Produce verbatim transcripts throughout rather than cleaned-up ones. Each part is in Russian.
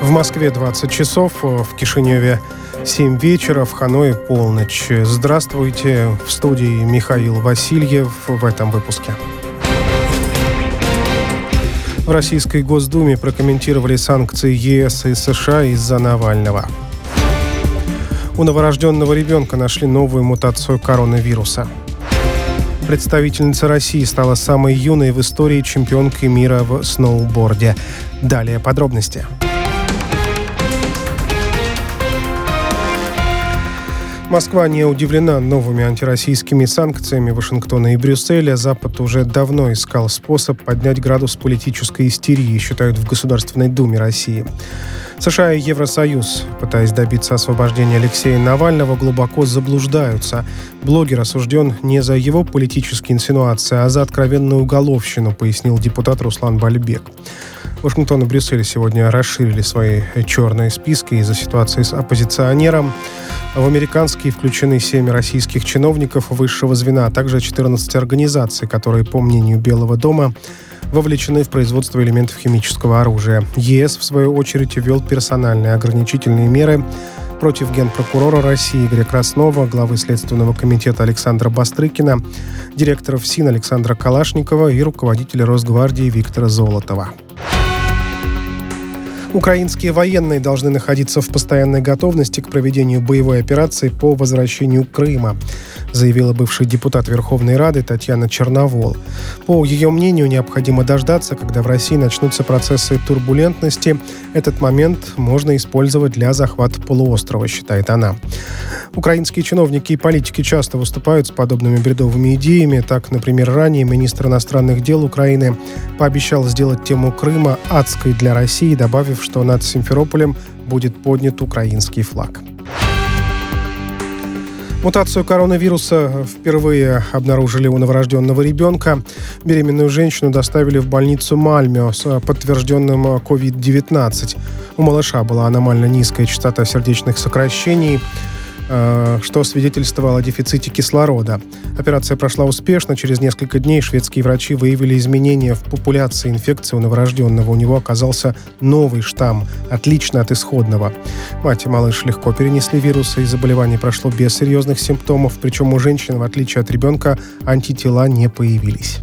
В Москве двадцать часов, в Кишиневе семь вечера, в Ханое полночь. Здравствуйте, в студии Михаил Васильев в этом выпуске. В Российской Госдуме прокомментировали санкции ЕС и США из-за Навального. У новорожденного ребенка нашли новую мутацию коронавируса. Представительница России стала самой юной в истории чемпионкой мира в сноуборде. Далее подробности. Москва не удивлена новыми антироссийскими санкциями Вашингтона и Брюсселя. Запад уже давно искал способ поднять градус политической истерии, считают в Государственной Думе России. США и Евросоюз, пытаясь добиться освобождения Алексея Навального, глубоко заблуждаются. Блогер осужден не за его политические инсинуации, а за откровенную уголовщину, пояснил депутат Руслан Бальбек. Вашингтон и Брюссель сегодня расширили свои черные списки из-за ситуации с оппозиционером. В американские включены семь российских чиновников высшего звена, а также четырнадцать организаций, которые, по мнению Белого дома, вовлечены в производство элементов химического оружия. ЕС, в свою очередь, ввел персональные ограничительные меры против генпрокурора России Игоря Краснова, главы Следственного комитета Александра Бастрыкина, директоров ФСИН Александра Калашникова и руководителя Росгвардии Виктора Золотова. Украинские военные должны находиться в постоянной готовности к проведению боевой операции по возвращению Крыма, заявила бывший депутат Верховной Рады Татьяна Черновол. По ее мнению, необходимо дождаться, когда в России начнутся процессы турбулентности. Этот момент можно использовать для захвата полуострова, считает она. Украинские чиновники и политики часто выступают с подобными бредовыми идеями. Так, например, ранее министр иностранных дел Украины пообещал сделать тему Крыма адской для России, добавив, что над Симферополем будет поднят украинский флаг. Мутацию коронавируса впервые обнаружили у новорожденного ребенка. Беременную женщину доставили в больницу Мальмё с подтвержденным ковид девятнадцать. У малыша была аномально низкая частота сердечных сокращений, что свидетельствовало о дефиците кислорода. Операция прошла успешно. Через несколько дней шведские врачи выявили изменения в популяции инфекции у новорожденного. У него оказался новый штамм, отлично от исходного. Мать и малыш легко перенесли вирус, и заболевание прошло без серьезных симптомов. Причем у женщин, в отличие от ребенка, антитела не появились.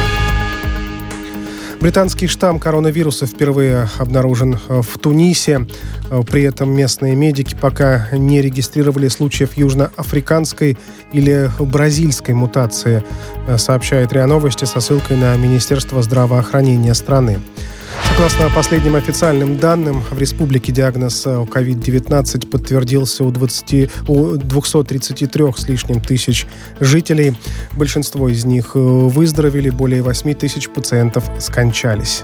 Британский штамм коронавируса впервые обнаружен в Тунисе. При этом местные медики пока не регистрировали случаев южноафриканской или бразильской мутации, сообщает РИА Новости со ссылкой на Министерство здравоохранения страны. Согласно последним официальным данным, в республике диагноз ковид девятнадцать подтвердился у, двадцати, у двухсот тридцати трёх с лишним тысяч жителей. Большинство из них выздоровели, более восьми тысяч пациентов скончались.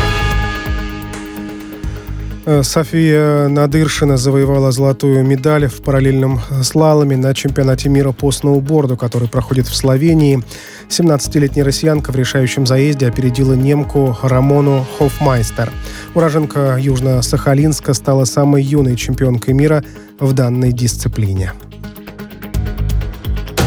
София Надыршина завоевала золотую медаль в параллельном слаломе на чемпионате мира по сноуборду, который проходит в Словении. семнадцатилетняя россиянка в решающем заезде опередила немку Рамону Хофмайстер. Уроженка Южно-Сахалинска стала самой юной чемпионкой мира в данной дисциплине.